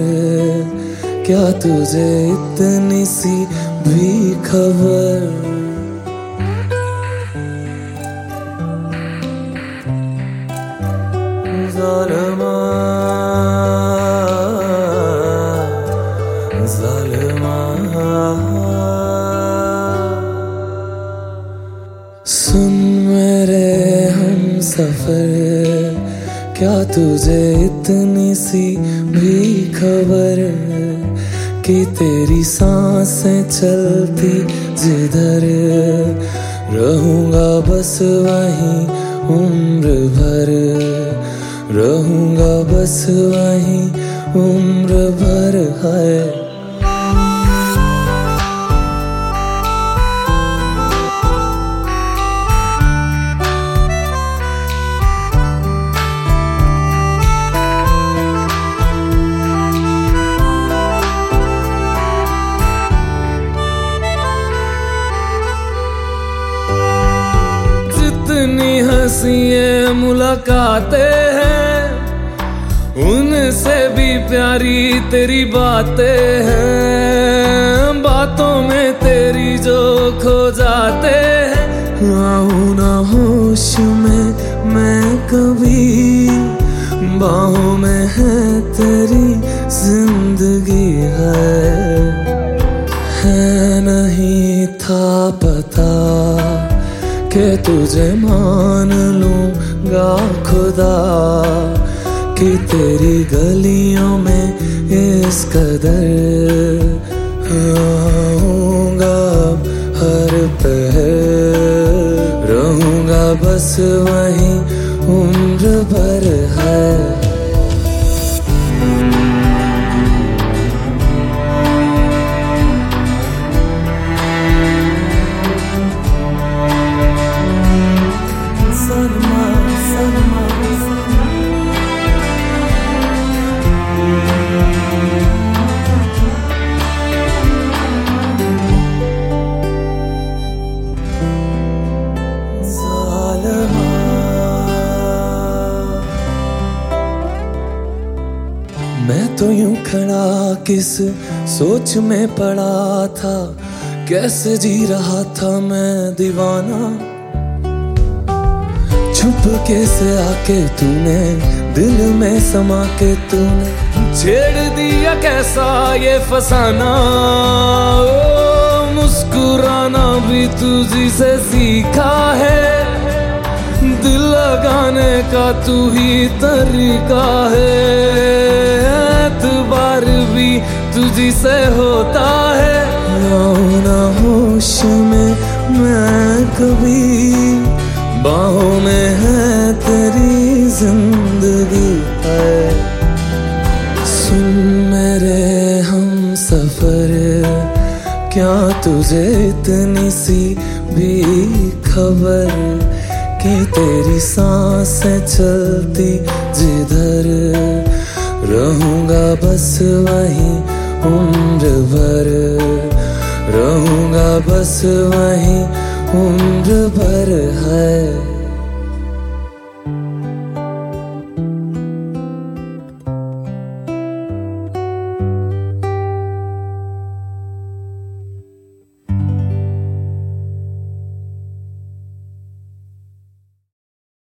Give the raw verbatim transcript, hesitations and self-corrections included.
क्या तुझे इतनी सी भी खबर? ज़ालिमा ज़ालिमा सुन मेरे हम सफर, क्या तुझे इतनी सी भी खबर कि तेरी सांसें चलती जिधर, रहूंगा बस वहीं उम्र भर, रहूंगा बस वहीं उम्र भर है। जितनी हंसियाँ मुलाकातें हैं, उनसे भी प्यारी तेरी बातें हैं। बातों में तेरी जो खो जाते हैं, आऊं ना होश में मैं कभी, बाहों में है तेरी जिंदगी है। है नहीं था पता कि तुझे मान लूंगा खुदा, कि तेरी गलियों में इस कदर आऊंगा हर पहर, रहूंगा बस वहीं उम्र भर है। मैं तो यूं खड़ा किस सोच में पड़ा था, कैसे जी रहा था मैं दीवाना। छुप के से आके तूने दिल में समा के तूने छेड़ दिया कैसा ये फसाना। ओ मुस्कुराना भी तुझी से सीखा है, दिल लगाने का तू ही तरीका है। एतबार भी तुझी से होता है, आऊं ना होश में मैं कभी, बाहों में है तेरी जिंदगी है। सुन मेरे हम सफर, क्या तुझे इतनी सी भी खबर कि तेरी सांसें चलती जिधर, रहूंगा बस वहीं उम्र भर, रहूंगा बस वहीं उम्र भर है।